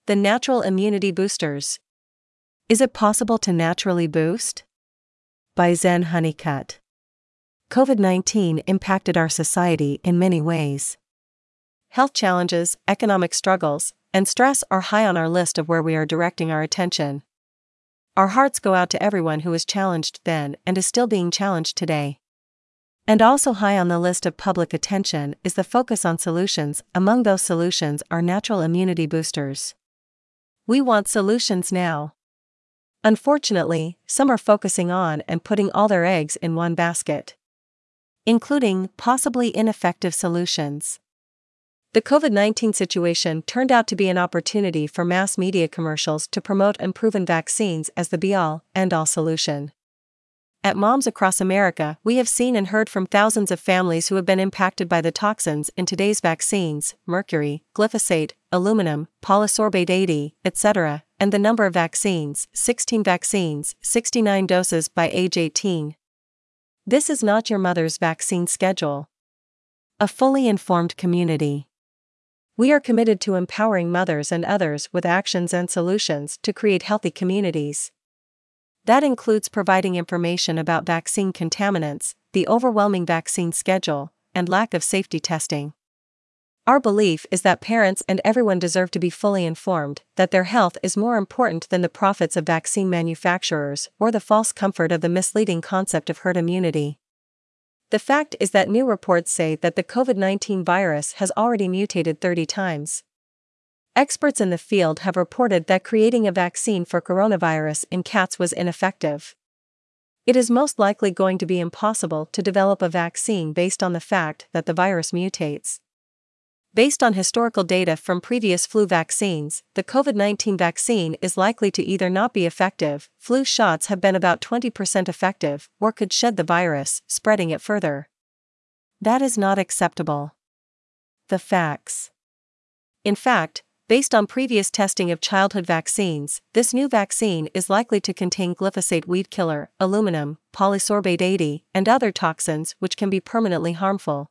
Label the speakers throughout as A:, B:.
A: The natural immunity boosters. Is it possible to naturally boost? By Zen Honeycutt. COVID-19 impacted our society in many ways. Health challenges, economic struggles, and stress are high on our list of where we are directing our attention. Our hearts go out to everyone who was challenged then and is still being challenged today. And also high on the list of public attention is the focus on solutions. Among those solutions are natural immunity boosters. We want solutions now. Unfortunately, some are focusing on and putting all their eggs in one basket, including possibly ineffective solutions. The COVID-19 situation turned out to be an opportunity for mass media commercials to promote unproven vaccines as the be-all, end-all solution. At Moms Across America, we have seen and heard from thousands of families who have been impacted by the toxins in today's vaccines: mercury, glyphosate, aluminum, polysorbate 80, etc., and the number of vaccines: 16 vaccines, 69 doses by age 18. This is not your mother's vaccine schedule. A fully informed community. We are committed to empowering mothers and others with actions and solutions to create healthy communities. That includes providing information about vaccine contaminants, the overwhelming vaccine schedule, and lack of safety testing. Our belief is that parents and everyone deserve to be fully informed, that their health is more important than the profits of vaccine manufacturers or the false comfort of the misleading concept of herd immunity. The fact is that new reports say that the COVID-19 virus has already mutated 30 times. Experts in the field have reported that creating a vaccine for coronavirus in cats was ineffective. It is most likely going to be impossible to develop a vaccine based on the fact that the virus mutates. Based on historical data from previous flu vaccines, the COVID-19 vaccine is likely to either not be effective, flu shots have been about 20% effective, or could shed the virus, spreading it further. That is not acceptable. The facts. In fact, based on previous testing of childhood vaccines, this new vaccine is likely to contain glyphosate weed killer, aluminum, polysorbate 80, and other toxins which can be permanently harmful.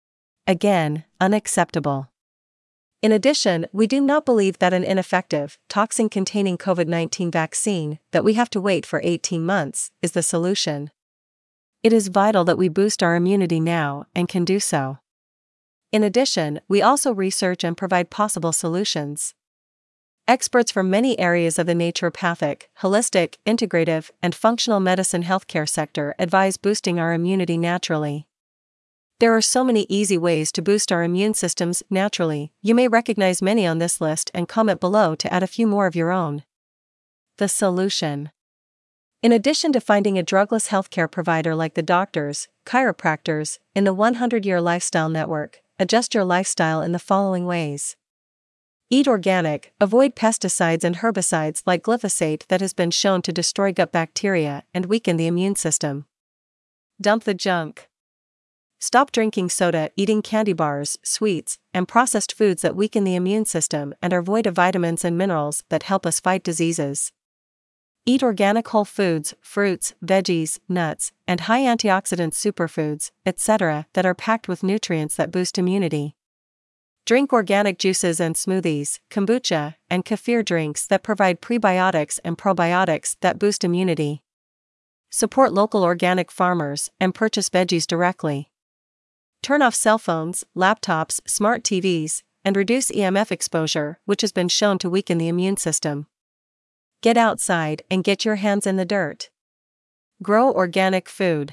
A: Again, unacceptable. In addition, we do not believe that an ineffective, toxin-containing COVID-19 vaccine that we have to wait for 18 months is the solution. It is vital that we boost our immunity now and can do so. In addition, we also research and provide possible solutions. Experts from many areas of the naturopathic, holistic, integrative, and functional medicine healthcare sector advise boosting our immunity naturally. There are so many easy ways to boost our immune systems naturally. You may recognize many on this list and comment below to add a few more of your own. The solution. In addition to finding a drugless healthcare provider like the doctors, chiropractors, in the 100-Year Lifestyle Network, adjust your lifestyle in the following ways. Eat organic, avoid pesticides and herbicides like glyphosate that has been shown to destroy gut bacteria and weaken the immune system. Dump the junk. Stop drinking soda, eating candy bars, sweets, and processed foods that weaken the immune system and are void of vitamins and minerals that help us fight diseases. Eat organic whole foods, fruits, veggies, nuts, and high antioxidant superfoods, etc., that are packed with nutrients that boost immunity. Drink organic juices and smoothies, kombucha, and kefir drinks that provide prebiotics and probiotics that boost immunity. Support local organic farmers and purchase veggies directly. Turn off cell phones, laptops, smart TVs, and reduce EMF exposure, which has been shown to weaken the immune system. Get outside and get your hands in the dirt. Grow organic food.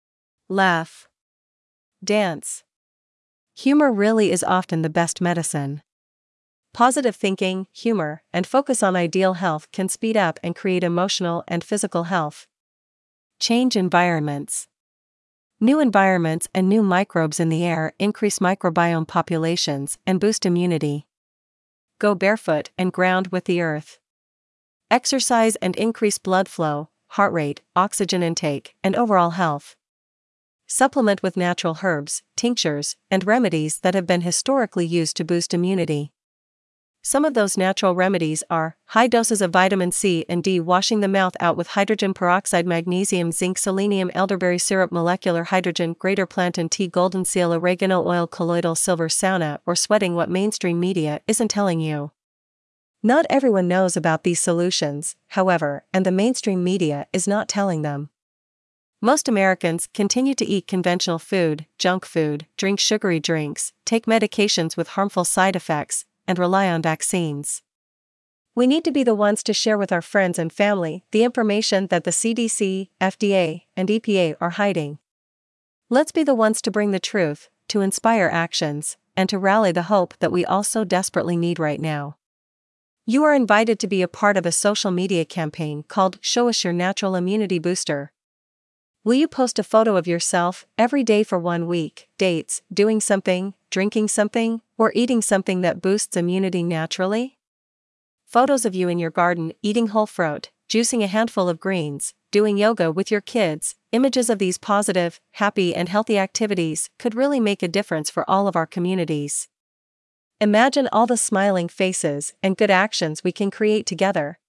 A: Laugh. Dance. Humor really is often the best medicine. Positive thinking, humor, and focus on ideal health can speed up and create emotional and physical health. Change environments. New environments and new microbes in the air increase microbiome populations and boost immunity. Go barefoot and ground with the earth. Exercise and increase blood flow, heart rate, oxygen intake, and overall health. Supplement with natural herbs, tinctures, and remedies that have been historically used to boost immunity. Some of those natural remedies are high doses of vitamin C and D, washing the mouth out with hydrogen peroxide, magnesium, zinc, selenium, elderberry syrup, molecular hydrogen, greater plantain tea, golden seal, oregano oil, colloidal silver, sauna, or sweating what mainstream media isn't telling you. Not everyone knows about these solutions, however, and the mainstream media is not telling them. Most Americans continue to eat conventional food, junk food, drink sugary drinks, take medications with harmful side effects, and rely on vaccines. We need to be the ones to share with our friends and family the information that the CDC, FDA, and EPA are hiding. Let's be the ones to bring the truth, to inspire actions, and to rally the hope that we all so desperately need right now. You are invited to be a part of a social media campaign called Show Us Your Natural Immunity Booster. Will you post a photo of yourself every day for 1 week, dates, doing something, drinking something, or eating something that boosts immunity naturally? Photos of you in your garden eating whole fruit, juicing a handful of greens, doing yoga with your kids, images of these positive, happy and healthy activities could really make a difference for all of our communities. Imagine all the smiling faces and good actions we can create together.